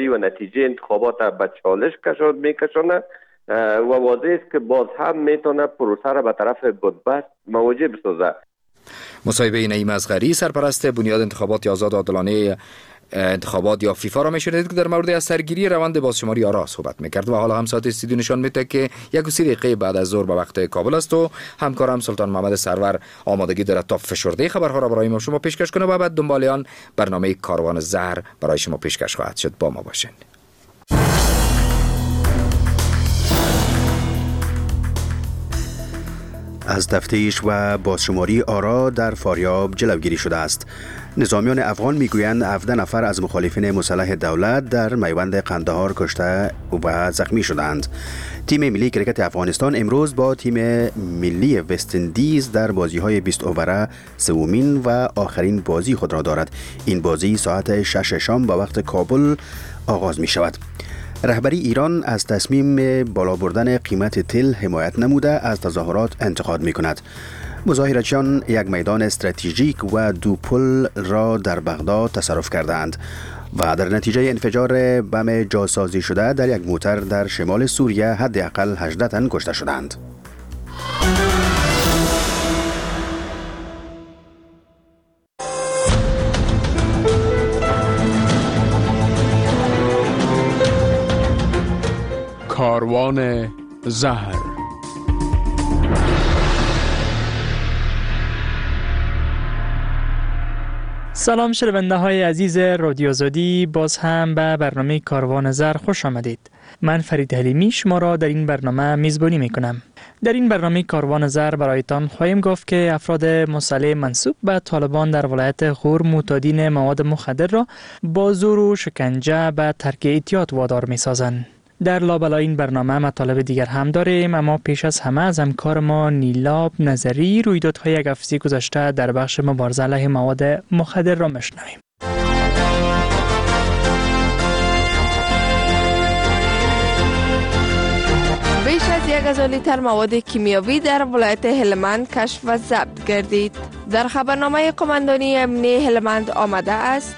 نهایی و نتیجه انتخابات به چالش میکشاند و واضح است که باز هم میتونه پروسه را به طرف بنبست مواجه بسازد. مصاحبه نعیم اصغری سرپرست بنیاد انتخابات آزاد و عادلانه انتخابات یا فیفا را میشنید که در مورد از سرگیری روند بازشماری آرا صحبت میکرد و حالا هم ساعت استودیو نشان میده که 1:30 دقیقه بعد از ظهر به وقت کابل است و همکارم سلطان محمد سرور آمادگی دارد تا فشرده خبرها را برای ما شما پیشکش کنه و بعد دنبال آن برنامه کاروان زهر برای شما پیشکش خواهد شد. با ما باشین. از تفتیش و بازشماری آرا در فاریاب جلوگیری شده است. نظامیان افغان میگویند 17 نفر از مخالفین مسلح دولت در میوند قندهار کشته و زخمی شدند. تیم ملی کرکت افغانستان امروز با تیم ملی وست اندیز در بازی‌های 20 اووره سومین و آخرین بازی خود را دارد. این بازی ساعت 6 شام به وقت کابل آغاز می شود. رهبری ایران از تصمیم بالا بردن قیمت تل حمایت نموده از تظاهرات انتقاد می کند. مظاهرچیان یک میدان استراتژیک و دو پل را در بغداد تصرف کردند و در نتیجه انفجار بم جاسازی شده در یک موتر در شمال سوریه حداقل 18 تن کشته شدند. کاروان زهر. سلام شنونده های عزیز رادیو آزادی، باز هم به برنامه کاروان زهر خوش آمدید. من فرید حلیمی شما را در این برنامه میزبانی میکنم. در این برنامه کاروان زهر برایتان خواهیم گفت که افراد مسلح منسوب به طالبان در ولایت غور معتادین مواد مخدر را با زور و شکنجه به ترک اعتیاد وادار میسازند. در لابلای این برنامه مطالب دیگر هم داریم، اما پیش از همه از همکار ما نیلاب نظری رویدادهای یک هفته گذشته در بخش مبارزه علیه مواد مخدر را میشنویم. بیش از 1000 لیتر مواد کیمیاوی در ولایت هلمند کشف و ضبط گردید. در خبرنامه قماندانی امنیه هلمند آمده است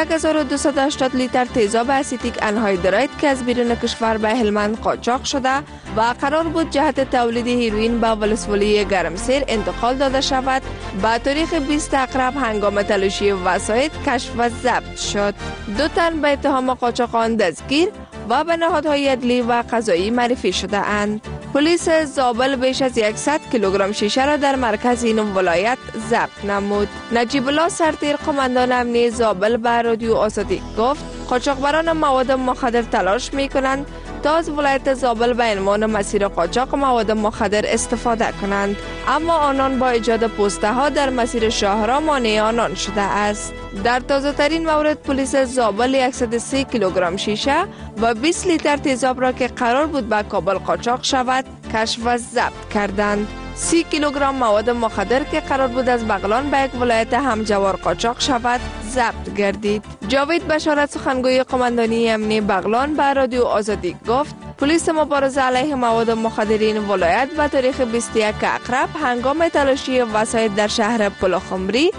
1280 لیتر تیزاب اسیتیک انهایدراید که از بیرون کشور به هلمند قاچاق شده و قرار بود جهت تولید هیروئین به ولسوالی گرمسیر انتقال داده شود، به تاریخ 20 اکتبر هنگام تلاشی وسایط کشف و ضبط شد. 2 تن به اتهام قاچاق آن دستگیر و به نهادهای عدلی و قضایی معرفی شده اند. پلیس زابل بیش از 100 کیلوگرم شیشه را در مرکز این ولایت ضبط نمود. نجیب الله سرتیر قماندان امنیه زابل به رادیو آزادی گفت قاچاقبران مواد مخدر تلاش می کنند تا از ولایت زابل به عنوان مسیر قاچاق مواد مخدر استفاده کنند، اما آنان با ایجاد پوسته ها در مسیر شاهراه مانع آنان شده است. در تازه ترین مورد پلیس زابل 130 کیلوگرم شیشه و 20 لیتر تیزاب را که قرار بود به کابل قاچاق شود کشف و ضبط کردند. 30 کیلوگرم مواد مخدر که قرار بود از بغلان به یک ولایت همجوار قاچاق شود ضبط گردید. جاوید بشارت سخنگوی قماندانی امنیه بغلان به رادیو آزادی گفت پلیس مبارزه علیه مواد مخدر این ولایت به تاریخ 21 اکتبر هنگام تلاشی وسایط در شهر پلخمری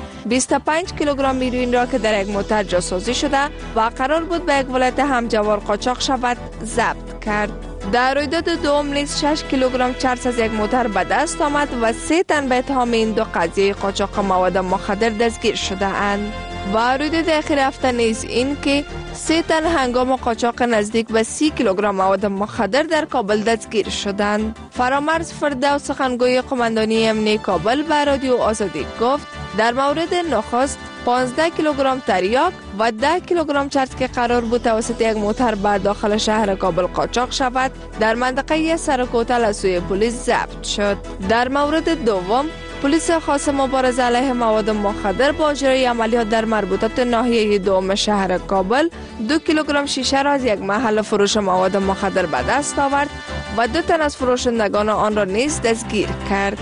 25 کیلوگرم هیروئین را که در یک موتر جاسازی شده و قرار بود به یک ولایت همجوار قاچاق شود ضبط کرد. در رویداد دوم نیز 6 کیلوگرم چرس از یک موتر به دست آمد و 3 تن به اتهام این دو قضیه قاچاق مواد مخدر دستگیر شده اند. و رویداد اخیر هفته نیز این که 3 تن هنگام قاچاق نزدیک به 30 کیلوگرم مواد مخدر در کابل دستگیر شدند. فرامرز فردوس سخنگوی قماندانی امنیه کابل به رادیو آزادی گفت در مورد نخست 15 کیلوگرم تریاک و 10 کیلوگرم چرس که قرار بود توسط یک موتر به داخل شهر کابل قاچاق شود در منطقه سرکوتل از سوی پلیس ضبط شد. در مورد دوم پلیس خاص مبارزه علیه مواد مخدر با اجرای عملیات در مربوطات ناحیه دوم شهر کابل 2 کیلوگرم شیشه را از یک محل فروش مواد مخدر به دست آورد و 2 تن از فروشندگان آن را نیز دستگیر کرد.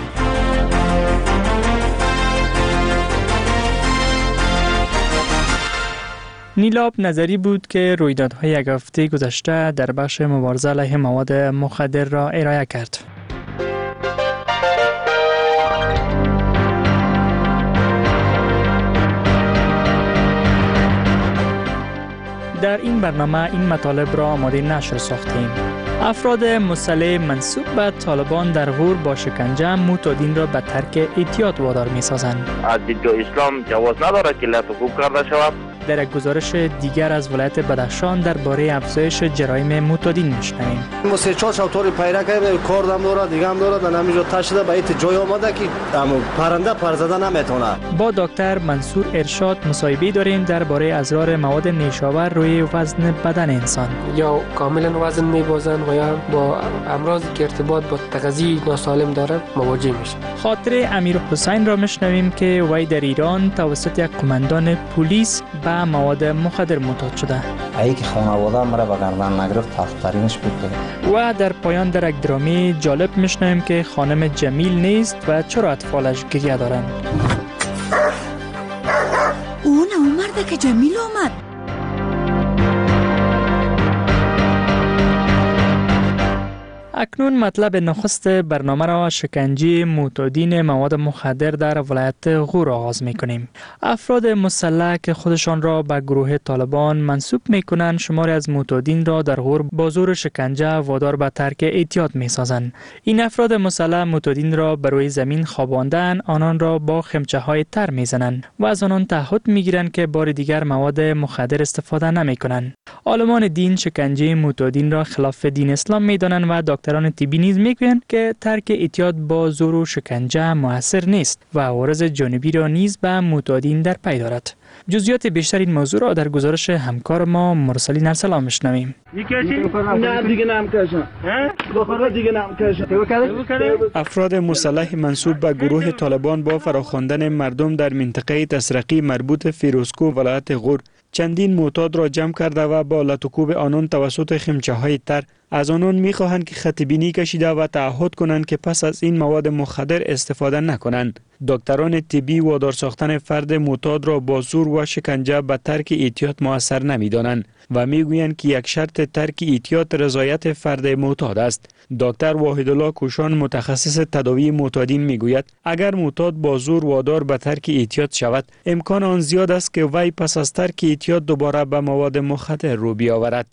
نیلاب نظری بود که رویدادهای یک هفته گذشته در بخش مبارزه علیه مواد مخدر را ارائه کرد. در این برنامه این مطالب را آماده نشر ساختیم. افراد مسلح منسوب به طالبان در غور با شکنجه معتادین را به ترک احتیاط وادار می‌سازند. از دیدگاه اسلام جواز ندارد که لطف‌گو کرده شود. در یک گزارش دیگر از ولایت بدخشان درباره افزایش جرایم معتادین میشنویم. موسیقی شوتور پیدا کرده کار دم داره دیگه هم داره در همینجا تشده به ایت جای آمده که پرنده پر زدن نمیتونه. با دکتر منصور ارشاد مصاحبه داریم درباره اضرار مواد نیشاور روی وزن بدن انسان. یا کاملا وزن میبازن و یا با امراضی که ارتباط با تغذیه ناسالم داره مواجه میشه. خاطر امیر حسین را میشنویم که وی در ایران توسط یک قماندان پلیس به مواد مخدر معتاد شده. ای که خانواده مرا به گردن نگرفت تفترینش بود. و در پایان در یک درامی جالب میشنویم که خانم جمیل نیست و چرا اطفالش گریه دارند. اون مرد که جمیل آمد. اکنون مطلب نخست برنامه را شکنجه معتادین مواد مخدر در ولایت غور آغاز می‌کنیم. افراد مسلح که خودشان را به گروه طالبان منسوب می‌کنند شماری از معتادین را در غور با زور شکنجه وادار به ترک احتیاط می‌سازند. این افراد مسلح معتادین را بر روی زمین خواباندن، آنان را با خمچه‌های تر می‌زنند و از آنان تعهد می‌گیرند که بار دیگر مواد مخدر استفاده نمی‌کنند. عالمان دین شکنجه معتادین را خلاف دین اسلام می‌دانند و دکتران طبی نیز میگویند که ترک احتیاط با زور و شکنجه موثر نیست و عوارض جانبی را نیز به معتادین در پی دارد. جزئیات بیشتر این موضوع را در گزارش همکار ما مرسلین ارسلان میشنویم. افراد مسلح منسوب به گروه طالبان با فراخواندن مردم در منطقه تسرقی مربوط فیروزکو ولایت غور چندین معتاد را جمع کرده و با لطوکوب آنان توسط خمچه‌های تر از آنان می‌خواهند که خط بینی کشیده و تعهد کنند که پس از این مواد مخدر استفاده نکنند. دکتران طبی وادار ساختن فرد معتاد را با زور و شکنجه به ترک احتیاط مؤثر نمی‌دانند و میگویند که یک شرط ترک احتیاط رضایت فرد معتاد است. دکتر واحدالله کوشان متخصص تداوی معتادین میگوید اگر معتاد با زور وادار به ترک احتیاط شود امکان آن زیاد است که وی پس از ترک احتیاط دوباره به مواد مخدر رو بیاورد.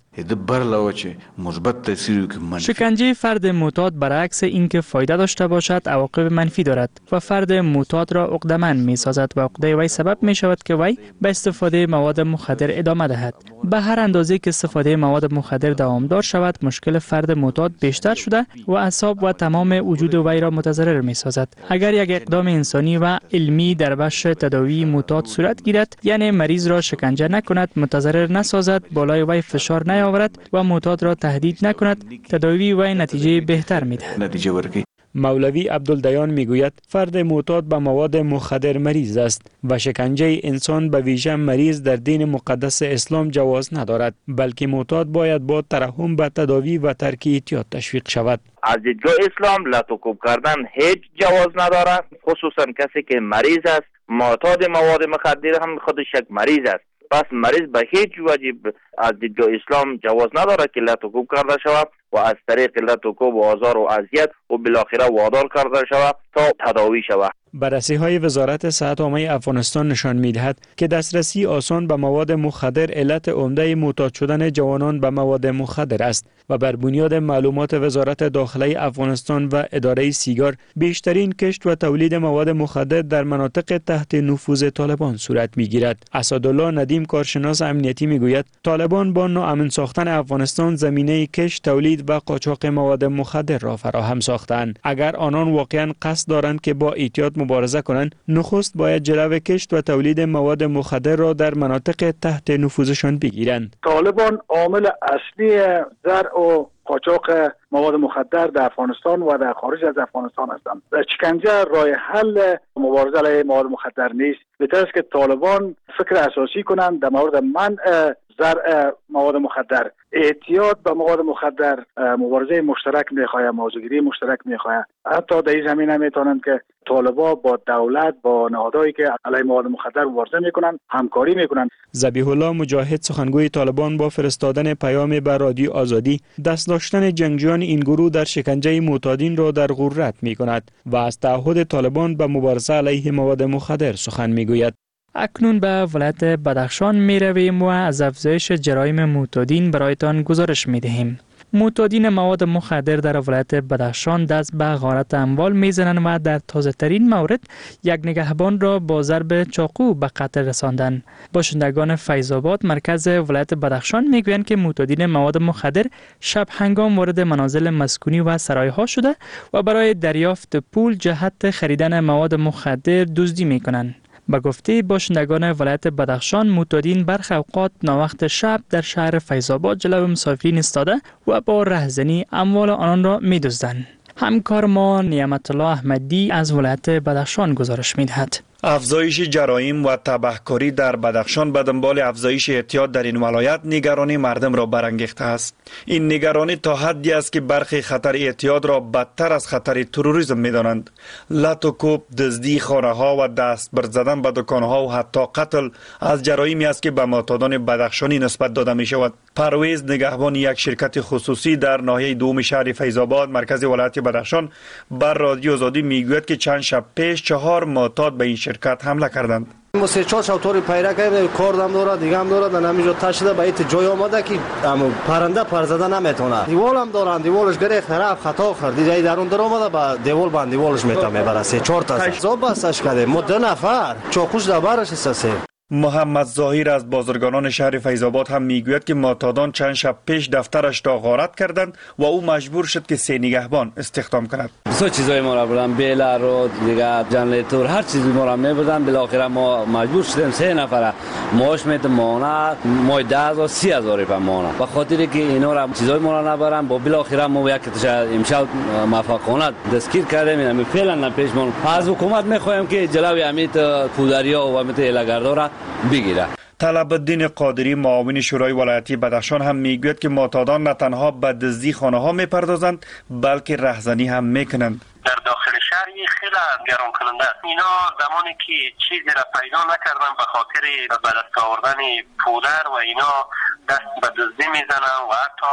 شکنجه فرد معتاد برعکس اینکه فایده داشته باشد عواقب منفی دارد و فرد معتاد را عقده‌مند می‌سازد و عقده وی سبب می‌شود که وی به استفاده مواد مخدر ادامه دهد. به هر اندازه که استفاده مواد مخدر دوامدار شود مشکل فرد معتاد بیشتر شده و اعصاب و تمام وجود وی را متضرر می‌سازد. اگر یک اقدام انسانی و علمی در بخش تداوی معتاد صورت گیرد یعنی مریض را شکنجه نکند، متضرر نسازد، بالای وی فشار نیاورد و معتاد را تهدید نکند، تداوی وی نتیجه بهتر می‌دهد. مولوی عبدالدیان میگوید فرد معتاد به مواد مخدر مریض است و شکنجه انسان به ویژه مریض در دین مقدس اسلام جواز ندارد، بلکه معتاد باید با ترحم به تداوی و ترک احتیاط تشویق شود. از دیدگاه اسلام لطوکوب کردن هیچ جواز ندارد، خصوصا کسی که مریض است. معتاد مواد مخدر هم خودش یک مریض است. پس مریض به هیچ وجه از دیدگاه اسلام جواز ندارد که لطوکوب کرده شود و از طریق لطوکوب و آزار و اذیت و بالاخره وادار کرده شود تا تداوی شود. بررسی‌های وزارت صحت عامه افغانستان نشان می‌دهد که دسترسی آسان به مواد مخدر علت عمده معتاد شدن جوانان به مواد مخدر است و بر بنیاد معلومات وزارت داخله افغانستان و اداره سیگار بیشترین کشت و تولید مواد مخدر در مناطق تحت نفوذ طالبان صورت می‌گیرد. اسدالله ندیم کارشناس امنیتی می‌گوید طالبان با ناامن ساختن افغانستان زمینه کشت، تولید و قاچاق مواد مخدر را فراهم ساختند. اگر آنان واقعاً قصد دارند که با احتیاط مبارزه کنند، نخست باید جلو کشت و تولید مواد مخدر را در مناطق تحت نفوذشان بگیرند. طالبان عامل اصلی زرع و قاچاق مواد مخدر در افغانستان و در خارج از افغانستان هستند. شکنجه راه حل مبارزه علیه مواد مخدر نیست. بهتر است که طالبان فکر اساسی کنند در مورد منع زرع مواد مخدر. احتیاط به مواد مخدر مبارزه مشترک میخواهد، موضوعگیری مشترک میخواهد. حتی در این زمینه میتونند که طالبان با دولت، با نهادهایی که علیه مواد مخدر مبارزه میکنند همکاری میکنند. ذبیح الله مجاهد سخنگوی طالبان با فرستادن پیام به رادیو آزادی دست داشتن جنگجویان این گروه در شکنجه معتادین را در غور رد میکند و از تعهد طالبان به مبارزه علیه مواد مخدر سخن میگوید. اکنون به ولایت بدخشان می رویم و از افزایش جرایم معتادین برایتان گزارش می دهیم. معتادین مواد مخدر در ولایت بدخشان دست به غارت اموال میزنند و در تازه ترین مورد یک نگهبان را با ضرب چاقو به قتل رساندند. باشندگان فیض‌آباد مرکز ولایت بدخشان میگویند که معتادین مواد مخدر شب هنگام وارد منازل مسکونی و سرای‌ها شده و برای دریافت پول جهت خریدن مواد مخدر دزدی میکنند. به گفته باشندگان ولایت بدخشان، معتادین برخی اوقات ناوقت شب در شهر فیض‌آباد جلو مسافرین ایستاده و با رهزنی اموال آنان را می‌دزدند. همکار ما نعمت الله احمدی از ولایت بدخشان گزارش می‌دهد. افزایش جرایم و تبهکاری در بدخشان به دنبال افزایش اعتیاد در این ولایت نگرانی مردم را برانگیخته است. این نگرانی تا حدی است که برخی خطر اعتیاد را بدتر از خطر تروریسم می‌دانند. لط و کوب، دزدی خانه‌ها و دست بر زدن به دکان‌ها و حتی قتل از جرایمی است که به معتادان بدخشانی نسبت داده می‌شود. پرویز، نگهبان یک شرکت خصوصی در ناحیه دوم شهر فیض‌آباد مرکز ولایت بدخشان، بر رادیو آزادی میگوید که چند شب پیش 4 معتاد به این شرکت حمله کردند. ما 3-4 شب پیدا کردیم، کار دم داره، دیگه هم داره، نمیجا تاشیده به ایت جای آمده که پرنده پر زده نمیتونه. دیوال هم دارن، دیوالش گره طرف خطا کرد، دیگه درون در اومده به دیوال بند دیوالش میبره. 3-4 تا زوب بسش کرده، ما 2 نفر چاقوش در برش سه. محمد ظاهر از بازرگانان شهر فیض‌آباد هم میگوید که معتادان چند شب پیش دفترش را غارت کردند و او مجبور شد که 3 نگهبان استخدام کند. بسیار چیزای ما را بردن، بیل رو دیگه، جنریتور، هر چیزی ما را میبردن. بالاخره ما مجبور شدیم 3 نفر معاش میتیم ماهانه مای 10,000 30,000 روپیه ماهانه. به خاطر که اینا را چیزای ما را نبرن، با بالاخره ما یک امشب موفقانه دستگیر کردیم. یعنی فعلا نپیشمون از حکومت میخوایم که جلوی امیت کودریا و امیت الگردارا بگیره. طلب الدین قادری معاون شورای ولایتی بدخشان هم میگوید که معتادان نه تنها به دزدی خانه‌ها میپردازند بلکه رهزنی هم میکنند. در داخل شهر خیلی گران کننده است. اینا زمانی که چیزی را پیدا نکردن به خاطر به دست آوردن پودر و اینا دست به دزدی میزنن و حتی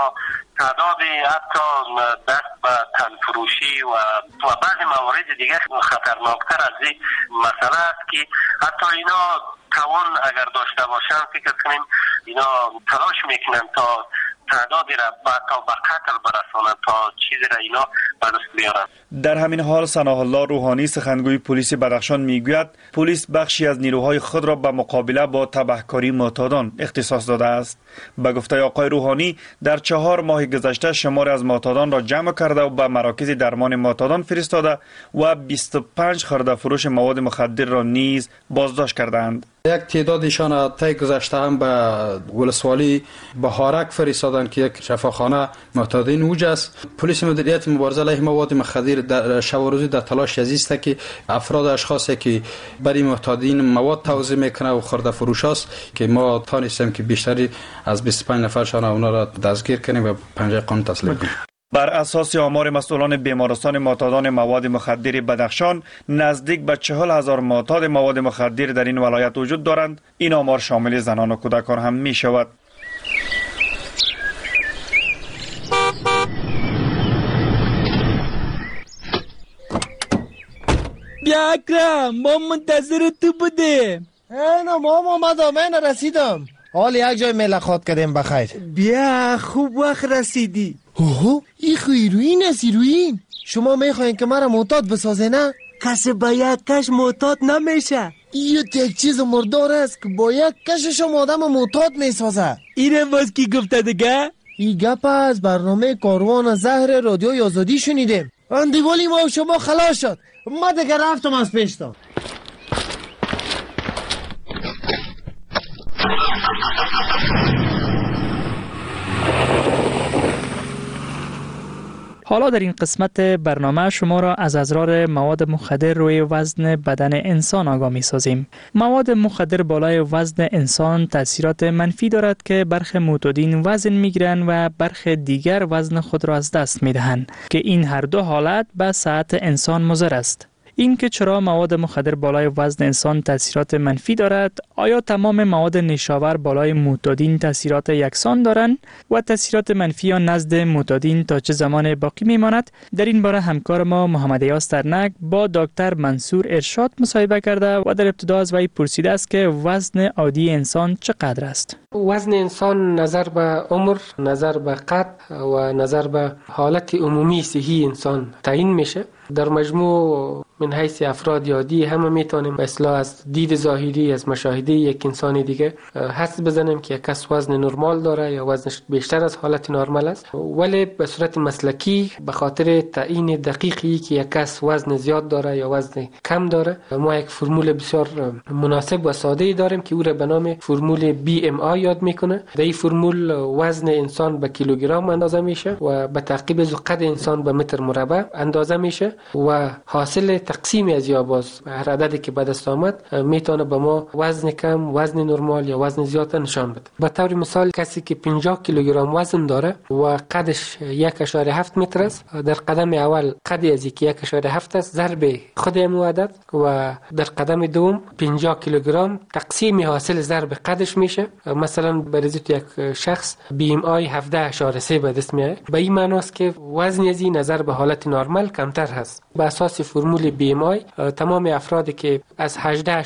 دست به تنفروشی و بعضی موارد دیگه خطرناکتر از این مسئله است که حتی اینا توان اگر داشته باشن فکر کنیم اینا تلاش میکنن تا تعدادی را تا به قتل برسانند، تا چیزی را اینا به دست بیارن. در همین حال ثناء الله روحانی سخنگوی پلیس بدخشان میگوید پلیس بخشی از نیروهای خود را به مقابله با تبهکاری معتادان اختصاص داده است. به گفته آقای روحانی در 4 ماه گذشته شمار از معتادان را جمع کرده و به مراکز درمان معتادان فرستاده و 25 خرده فروش مواد مخدر را نیز بازداشت کردند. یک تعدادشان طی گذشته هم به ولسوالی بهارک فرستادند که یک شفاخانه معتادین اوج است. پلیس مدیریت مبارزه علیه مواد مخدر در شب و روز در تلاش است که افراد اشخاصی که برای معتادین مواد توزیع میکنه و خرده فروش است که ما تانستیم که بیشتری از 25 نفرشان اونا را دستگیر کنیم و پنجه قانون تسلیم کنیم. بر اساس آمار مسئولان بیمارستان معتادان مواد مخدر بدخشان نزدیک به 40,000 معتاد مواد مخدر در این ولایت وجود دارند. این آمار شامل زنان و کودکان هم می شود. بیا اکرم، ما منتظر تو بودیم. اینا مام آمدم، من رسیدم. حال یک جای ملاقات کردیم بخیر. بیا خوب وقت رسیدی. اوه این خو ایروین است. ایروین شما میخواین که مرا معتاد بسازه نه؟ کسی با یک کش معتاد نمیشه. این یک چیز مردار است که با یک کشش آدم معتاد میسازه. اینه باز کی گفته دیگه؟ این گپ از برنامه کاروان زهر رادیوی آزادی شنیدیم. اندیوالی ما و شما خلاص شد. ما دیگه رفتم از پیشتان. حالا در این قسمت برنامه شما را از اضرار مواد مخدر روی وزن بدن انسان آگاه می سازیم. مواد مخدر بالای وزن انسان تاثیرات منفی دارد که برخی معتادین وزن می گیرند و برخی دیگر وزن خود را از دست می دهند که این هر دو حالت به صحت انسان مضر است. این که چرا مواد مخدر بالای وزن انسان تاثیرات منفی دارد، آیا تمام مواد نیشاور بالای معتادین تاثیرات یکسان دارند و تاثیرات منفی آن نزد معتادین تا چه زمان باقی میماند؟ در این باره همکار ما محمد یاس ترنک با دکتر منصور ارشاد مصاحبه کرده و در ابتدا از وی پرسیده است که وزن عادی انسان چقدر است؟ وزن انسان نظر به عمر، نظر به قد و نظر به حالت عمومی صحی انسان تعیین میشه. در مجموع من حیث افراد عادی همه میتونیم اصلاح از دید ظاهری از مشاهده یک انسان دیگه حدس بزنیم که یک کس وزن نرمال داره یا وزنش بیشتر از حالت نرمال است، ولی به صورت مسلکی به خاطر تعیین دقیقی که یک کس وزن زیاد داره یا وزن کم داره، ما یک فرمول بسیار مناسب و ساده داریم که او را به نام فرمول BMI یاد میکنه. در این فرمول وزن انسان به کیلوگرم اندازه میشه و به تعقیب از قد انسان به متر مربع اندازه میشه و حاصل تقسیم از یا باز هر عددی که به دست آمد میتونه به ما وزن کم، وزن نرمال یا وزن زیاد نشان بده. به طور مثال کسی که 50 کیلوگرم وزن داره و قدش 1.7 متر است، در قدم اول قدی از که 1.7 است ضرب خود این عدد و در قدم دوم 50 کیلوگرم تقسیم حاصل ضرب قدش میشه. مثلا برای یک شخص BMI 17.3 به دست میاد. به این معنی است که وزن ازی نظر به حالت نرمال کمتر هست. به اساس فرمول BMI تمام افرادی که از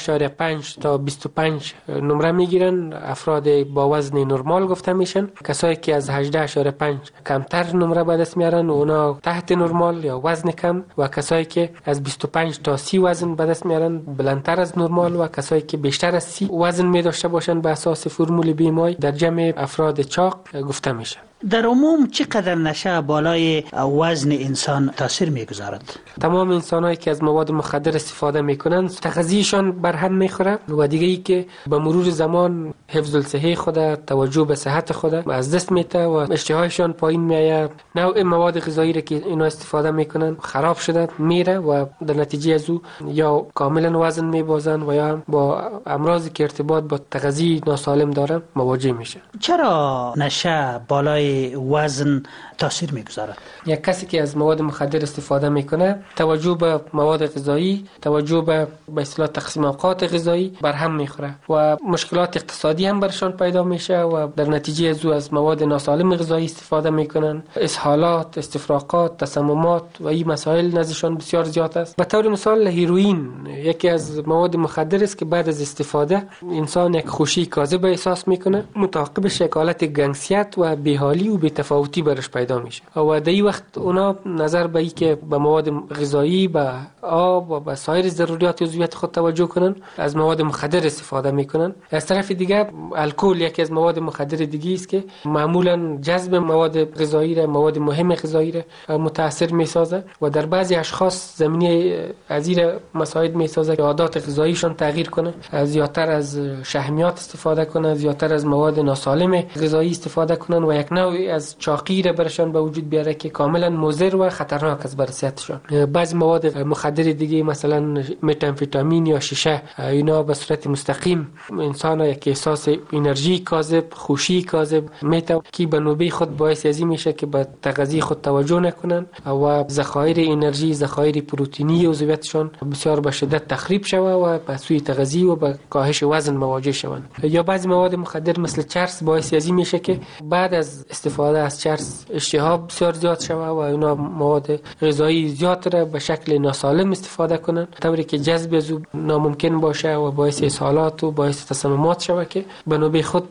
18.5 تا 25 نمره میگیرن افراد با وزن نرمال گفته میشن. کسایی که از 18.5 کمتر نمره به دست میارن اونا تحت نرمال یا وزن کم، و کسایی که از 25 تا 30 وزن به دست میارن بلندتر از نرمال، و کسایی که بیشتر از 30 وزن می داشته باشن به اساس فرمول BMI در جمع افراد چاق گفته میشه. در عموم چقدر نشه بالای وزن انسان تاثیر میگذارد؟ تمام انسانایی که از مواد مخدر استفاده میکنن تغذیهشان بر هم میخوره و دیگه ای که به مرور زمان حفظ الصحه خود، توجه به صحت خود از دست میده و اشتهایشان پایین میاد. نوع مواد غذایی که اینا استفاده میکنن خراب شده میره و در نتیجه از او یا کاملا وزن میبازن و یا با امراضی که ارتباط با تغذیه ناسالم دارن مواجه میشه. چرا نشه بالای وزن تاثیر میگذارد؟ یک کسی که از مواد مخدر استفاده میکنه توجه به مواد غذایی، توجه به اصطلاح تقسیم اوقات غذایی بر هم میخوره و مشکلات اقتصادی هم برشان پیدا میشه و در نتیجه از مواد ناسالم غذایی استفاده میکنن. اسهالات، استفراغات، تسممات و این مسائل نزدشان بسیار زیاد است. به طور مثال هیروئین یکی از مواد مخدر است که بعد از استفاده انسان یک خوشی کاذب احساس میکنه، متعاقبش یک حالت گنگسیت و بی‌حالی و بی‌تفاوتی برش پیدا میشه و در این وقت اونا نظر به این که به مواد غذایی، به آب و به سایر ضروریات عضویت خود توجه کنن از مواد مخدر استفاده میکنن. از طرف دیگه الکل یکی از مواد مخدر دیگه است که معمولا جذب مواد غذایی را، مواد مهم غذایی را متاثر میسازه و در بعضی اشخاص زمینه ازیر مساعد میسازه که عادات غذاییشان تغییر کنه، زیادتر از شحمیات استفاده کنن، زیادتر از مواد ناسالم غذایی استفاده کنن و یک نوعی از چاقی را برشان به وجود بیاره که کاملا مضر و خطرناک است برای صحتشان. بعضی مواد مخدر دیگه مثلا متامفتامین یا شیشه اینا به صورت مستقیم انسان یک احساس انرژی کاذب، خوشی کاذب میته که به نوبه خود باعث ازی میشه که به تغذیه خود توجه نکنن و ذخایر انرژی، ذخایر پروتئینی عضویتشان بسیار به شدت تخریب شوه و به سوی تغذیه و به کاهش وزن مواجه شوند. یا بعضی مواد مخدر مثل چرس باعث ازی میشه که بعد از استفاده از چرس اشتها بسیار زیاد شوه و اینا مواد غذایی زیاد را به شکل ناسالم استفاده کنن، طوری که جذب از او ناممکن باشه و باعث اسهالات و باعث تسممات شوه که به نوبه خود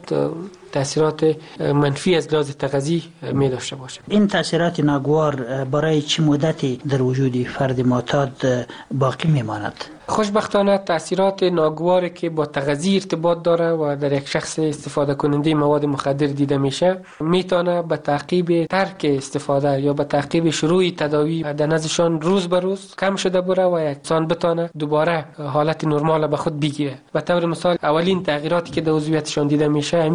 تاثیرات منفی از لحاظ تغذیه می داشته باشه. این تاثیرات ناگوار برای چه مدتی در وجود فرد معتاد باقی میماند؟ خوشبختانه تاثیرات ناگواری که با تغذیه ارتباط داره و در یک شخص استفاده کننده مواد مخدر دیده میشه میتونه به تعقیب ترک استفاده یا به تعقیب شروع تداوی در نزدشان روز به روز کم شده بره و انسان بتونه دوباره حالت نرمال به خود بگیره. به طور مثال اولین تغییراتی که در عضویتشان دیده میشه همیست که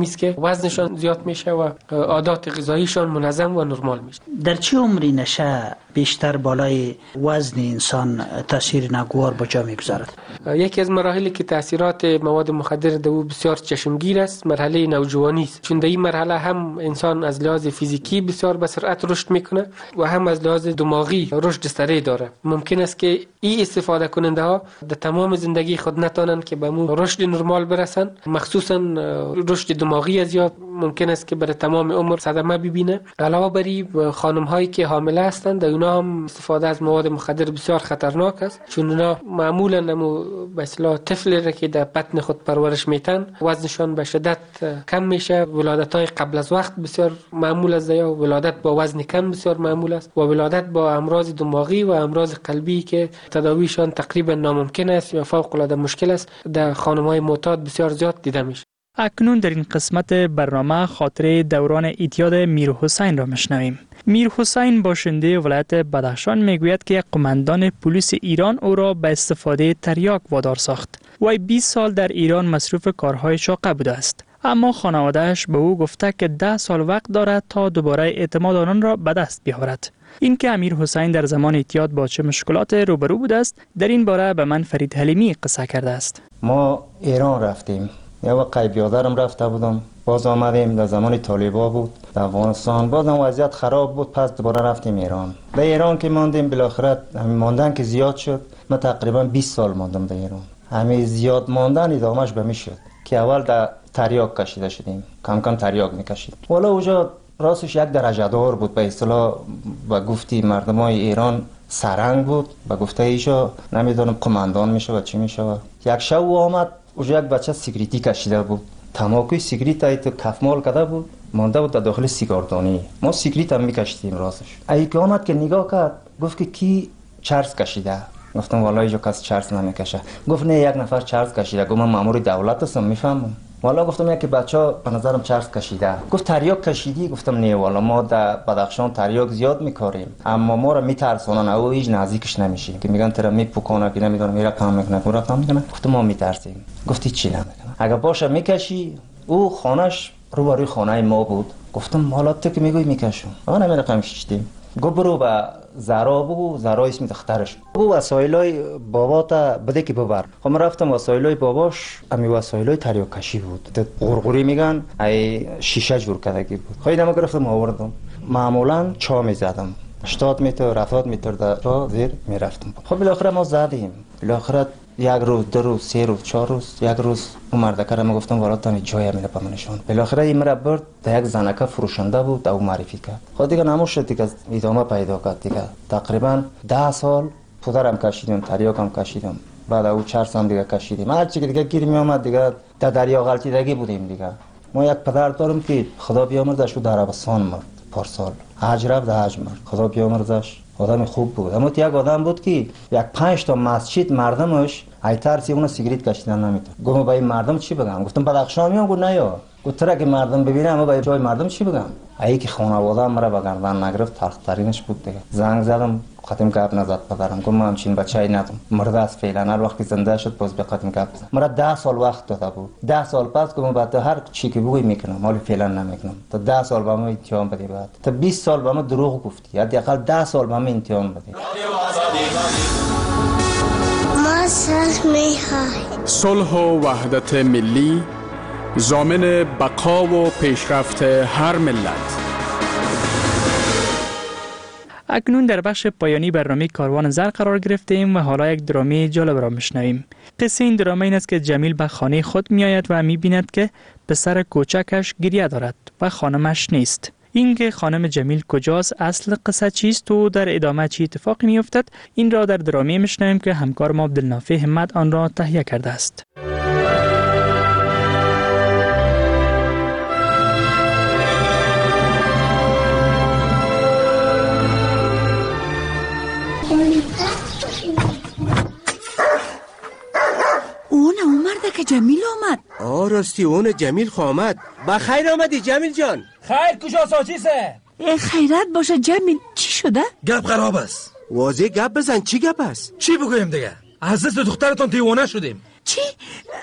وزنشان زیاد میشه و عادات غذاییشان منظم و نرمال میشه. در چه عمری نشه بیشتر بالای وزن انسان تاثیر ناگوار با جا میگذارد؟ یکی از مراحلی که تاثیرات مواد مخدر در او بسیار چشمگیر است مرحله نوجوانی است، چون در این مرحله هم انسان از لحاظ فیزیکی بسیار به سرعت رشد میکنه و هم از لحاظ دماغی رشد سریع داره. ممکن است که این استفاده کننده ها در تمام زندگی خود نتونن که به مو رشد نرمال برسن، مخصوصا رشد دماغی از یا ممکن است که برای تمام عمر صدمه ببینه. علاوه بر این خانم هایی که حامله هستند اونا هم استفاده از مواد مخدر بسیار خطرناک است، چون اونا معمولا به اصطلاح طفلی را که در بطن خود پرورش میتن وزنشان به شدت کم میشه. ولادت های قبل از وقت بسیار معمول است یا ولادت با وزن کم بسیار معمول است و ولادت با امراض دماغی و امراض قلبی که تداویشان تقریبا ناممکن است یا فوق العاده مشکل است در خانم های معتاد بسیار زیاد دیده میشه. اکنون در این قسمت برنامه خاطره دوران اعتیاد میر حسین را میشنویم. میر حسین باشنده ولایت بدخشان میگوید که قماندان پلیس ایران او را به استفاده تریاک وادار ساخت. وی 20 سال در ایران مصروف کارهای شاقه بوده است، اما خانواده‌اش به او گفته که 10 سال وقت دارد تا دوباره اعتماد آنان را به دست بیاورد. این که امیر حسین در زمان اعتیاد با چه مشکلات روبرو بوده است در این باره به من فرید حلیمی قصه کرده است. ما ایران رفتیم، یا وقت بیادرم رفته بودم، باز آمدیم در زمان طالبا بود در افغانستان، بازم وضعیت خراب بود، پس دوباره رفتیم ایران. در ایران که ماندیم بالاخره همین ماندن که زیاد شد، من تقریبا 20 سال ماندم در ایران. همین زیاد ماندن ادامهش به می شد که اول در تریاک کشیده شدیم، کم کم تریاک میکشید. والا اونجا راستش یک درجه دار بود، به اصطلاح با گفتی مردمای ایران سرنگ بود، با گفته ایشا نمیدونم قماندان میشه و چی میشه. یک شب آمد اونجا یک بچه سیگریتی کشیده بود، تماکوی سیگریت ای تو کفمال کرده بود، مانده بود در داخل سیگاردانی. ما سیگریت هم میکشیدیم راستش. ای که آمد که نگاه کرد گفت که کی چرس کشیده؟ گفتم والا اینجا کس چرس نمیکشه. گفت نه یک نفر چرس کشیده. گفتم من مامور دولت هستم میفهمم. والا گفتم که بچه‌ها به نظرم چرس کشیده. گفت تریاک کشیدی؟ گفتم نه والا ما در بدخشان تریاک زیاد میکاریم، اما ما را میترسونن او هیچ نزدیکش نمیشیم که میگن ترا میپکونه که نمیدونم میره کام میکنه اون را کام میکنه. گفتم ما میترسیم. گفتی چی نمیکنه؟ اگه باشه میکشی. او خانهش روبروی خانه ما بود. گفتم حالا تو که میگوی میکشم. آقا نمیرقم کشیدیم. گفت برو به زرا بگو، زرا اسم دخترش بگو وسایلای بابا تا بده که ببر. خب من رفتم وسایلای باباش، امی وسایلای تریاک کشی بود، قرقوری میگن، ای شیشه جور کردگی بود. خیلی گرفتم آوردم، معمولا چا میزدم 80 متر 70 متر در چا زیر میرفتم. خب بالاخره ما زدیم، بالاخره یک روز، 2 روز، 3 روز، 4 روز، یک روز اون مردکه را گفتم والا تا جای منو به من نشون. بالاخره این مرا برد تا یک زنکه فروشنده بود او معرفی کرد. خود دیگه نموشد دیگه ادامه پیدا کرد دیگه. تقریبا 10 سال پدرم کشیدم، تریاکم کشیدم، بعد او چرس هم دیگه کشیدیم. هر چی که دیگه گیر می اومد دیگه در دریا غلطیدگی بودیم دیگه. ما یک پدر دارم که خدا بیامرزش در عربستان مرد پارسال، حج رفت در حج مرد، خدا بیامرزش. آدم خوب بود، اما یک آدم بود که یک 5 تا مسجد مردمش ای ترسی اون سیگریت کشیدن نمیتونه. گفتم با این مردم چی بگم؟ گفتم بدخشانیام. گفت نه یا گفت ترا که مردم ببینه اما با جای مردم چی بگم؟ ای که خانواده مرا به گردن نگرفت تلخترینش بود دیگه. زنگ زدم قدم گپ نزد پدرم. گفتم من همچین بچه‌ای ندارم، مرده است فعلا، هر وقت زنده شد باز به قدم گپ بزن. مرا 10 سال وقت داده بود. 10 سال پس گفتم بعد هر چی که بگوی میکنم، حالا فعلا نمیکنم. تا 10 سال به من امتحان بده، بعد تا 20 سال به من دروغ گفتی، حداقل 10 سال به من امتحان بده. ما صلح و وحدت ملی ضامن بقا و پیشرفت هر ملت. اکنون در بخش پایانی برنامه کاروان زر قرار گرفتیم و حالا یک درامه جالب را میشنویم. قصه این درامه این است که جمیل به خانه خود میآید و میبیند که پسر کوچکش گریه دارد و خانمش نیست. این که خانم جمیل کجاست، اصل قصه چیست و در ادامه چی اتفاقی میافتد، این را در درامه میشنویم که همکار ما عبدالنافع همت آن را تهیه کرده است. اون مرده که جمیل آمد. راستی اون جمیل آمد. بخیر آمدی جمیل جان. خیر کجا ساچیسه؟ خیرت باشه جمیل، چی شده؟ گپ خراب است. واضح گپ بزن، چی گپ است؟ چی بگویم دیگه؟ از دست دخترتان دیوانه شدیم. چی؟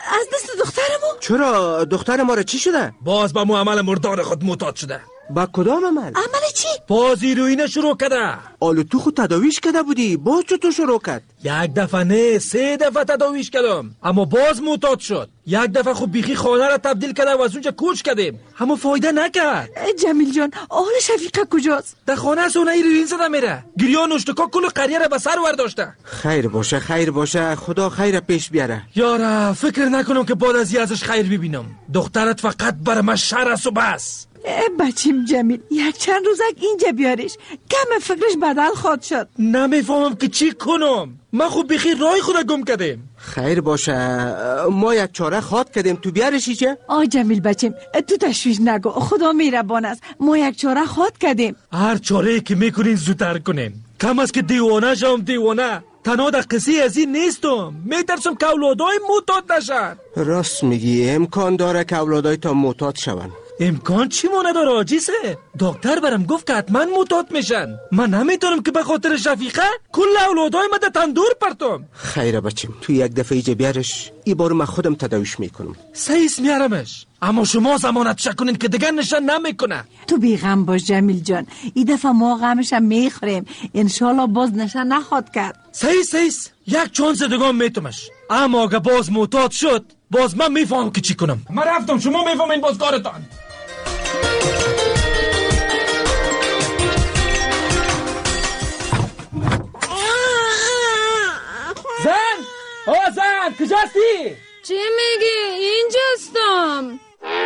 از دست دخترمو؟ چرا دختر ما را چی شده؟ باز با عمل مردار خود معتاد شده. با کدام عمل؟ عمل چی؟ باز هیروئین شروع کرده. آلو تو خود تداویش کرده بودی، باز چطور شروع کرد؟ یک دفعه نه 3 دفعه تداویش کردم، اما باز معتاد شد. یک دفعه خب بیخی خانه را تبدیل کرده و از اونجا کوچ کردیم، اما فایده نکرد. جمیل جان، آل شفیقه کجاست؟ در خانه سونه هیروئین زده میره. گریان اشتکا کل قریه را به سر ورداشته. خیر باشه، خدا خیر پیش بیاره. یاره فکر نکنم که بعد از ازش خیر ببینم. دخترت فقط بر من شر است و بس. بچیم جمیل، یک چند روزک اینجا بیارش، کم فکرش بدل خواد شد. نمیفهمم که چی کنم. من خب بخیر رای خود گم کردیم. خیر باشه، ما یک چاره خواد کردیم، تو بیارشی چه؟ جمیل بچیم، تو تشویش نگو، خدا میربان است. ما یک چاره خواد کردیم. هر چاره که میکنین زودتر کنین. کم است که دیوانه شم دیوانه. تنها در قصه از این نیستم، میترسم که اولادای معتاد نشن. راست میگی، امکان داره که اولادای تا معتاد شون. امکان چی ما نداره عاجزه؟ دکتر برام گفت که حتما معتاد میشن. من نمیتونم که به خاطر شفیقه کل اولادای ما در تندور پرتم. خیره بچیم، تو یک دفعه ایجا بیارش، ای بار من خودم تداویش میکنم. سیس میارمش، اما شما زمانت شکنین که دیگر نشن نمیکنه. تو بیغم باش جمیل جان، این دفعه ما غمش هم میخوریم، انشالله باز نشن نخواد کرد. سیس یک چانس دیگه میتمش، اما اگه باز معتاد شد باز من میفهم که چی کنم. من رفتم، شما میفهمین باز کارتان. زن کجاستی؟ چی میگی؟ اینجاستم.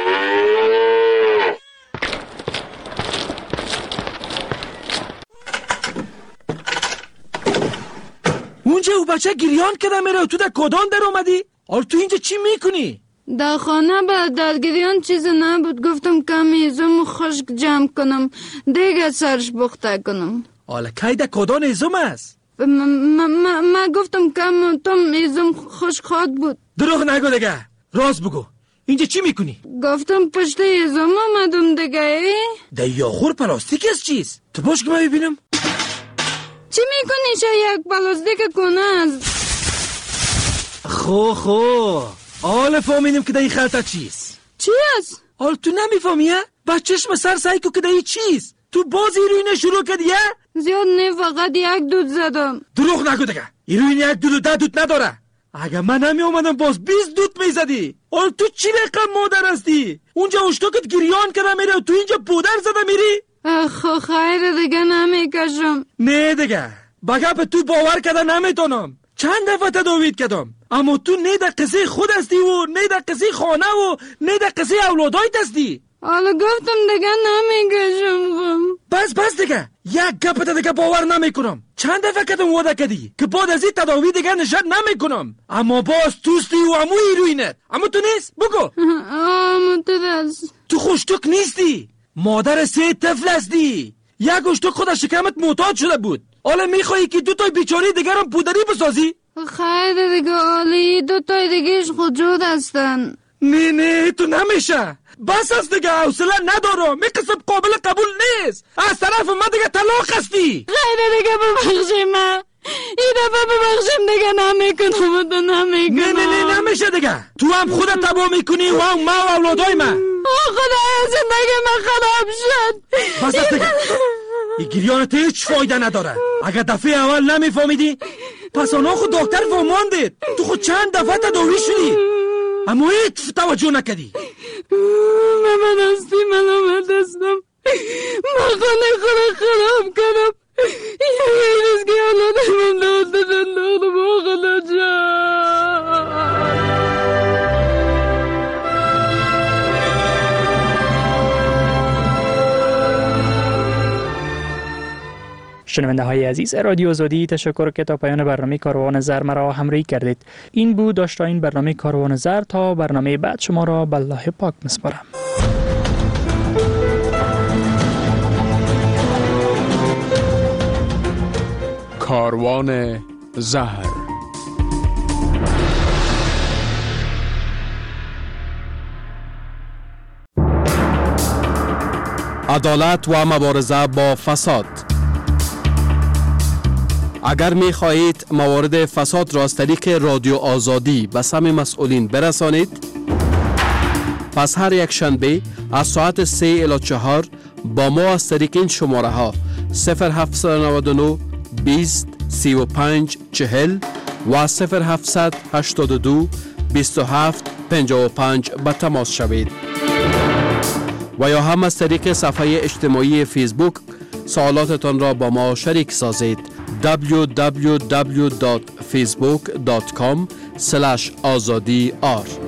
اونجا او بچه گریان کرده میره، تو در کدام در اومدی؟ تو اینجا چی میکنی؟ در خانه به درگیریان چیز نبود، گفتم کمی ایزم خشک جمع کنم دیگه سرش بخته کنم. حالا کی در کدام ایزم است؟ من گفتم کم تم ایزم خشک خواد بود. دروغ نگو دیگه، راست بگو. اینجا چی میکنی؟ گفتم پشت ایزم آمدم دیگه. در یاخور پلاستیک از چیز؟ تو باش که من ببینم. چی میکنی یک پلاستیک کنه از؟ خو حالا فهمیدم که در این خلطه چیست. چی است؟ حالا تو نمیفهمیه؟ با چشم سر سعی کو که در این چیست. تو باز هیروئین شروع کردی؟ زیاد نه، فقط یک دود زدم. دروغ نگو دیگه، هیروئین یک دود و 10 دود نداره. اگه من نمی اومدم باز 20 دود میزدی. حالا تو چی رقم مادر هستی؟ اونجا اشتاکت گریان کرده میره و تو اینجا پودر زده میری؟ خیر دیگه نمیکشم. نه دیگه، بگه تو باور کرده نمیتونم. چند دفعه تداویت کردم، اما تو نه در قصه خود هستی و نه در قصه خانه و نه در قصه اولادایت هستی. حالا گفتم دیگه نمیکشم. بس دیگه، یک گپت دیگه باور نمیکنم. چند دفعه کدوم وعده کردی که بعد از این تداوی دیگه نشد نمیکنم، اما باز توستی و امو هیروئینت. اما تو نیست بگو. اما تو دست تو خوشتوک نیستی، مادر 3 طفل هستی. یک اشتوک خود شکمت معتاد شده بود، حالا میخوایی که 2 تای بیچاره دیگر هم پودری بسازی؟ خیر دیگه، حالی 2 تای دیگهش خود جود هستن. نه تو نمیشه. بس است دیگه، حوصله ندارم. میقصد قابل قبول نیست. از طرف من دیگه طلاق هستی. خیر دیگه ببخشی من. این دفعه ببخشیم دیگه نمیکنم و تو نمیکنم. نه نمیشه دیگه. تو هم خودت تباه میکنی و هم ما و اولادای من. خدایا زندگی من خراب شد. بس است دیگه، این گریانت هیچ فایده نداره. اگر دفعه اول نمیفهمیدی پس آنها خود دکتر فهماندید. تو خود چند دفعه تداوی شدی اما هیچ توجه نکردی. من هستی ملامت هستم. من خانه خود خراب کنم. یه روز که اولاد من دادم با خدا جان. شنونده های عزیز رادیو آزادی، تشکر که تا پایان برنامه کاروان زر مرا همراهی کردید. این بود داشتین برنامه کاروان زر. تا برنامه بعد شما را به الله پاک میسپارم. کاروان زهر. عدالت و مبارزه با فساد. اگر می خواهید موارد فساد را از طریق رادیو آزادی به سمع مسئولین برسانید، پس هر یک شنبه از ساعت 3 الی 4 با ما از طریق این شماره ها 0799 20 35 40 و 0782 27 55 به تماس شوید و یا هم از طریق صفحه اجتماعی فیسبوک سوالاتتان را با ما شریک سازید. www.facebook.com/azadi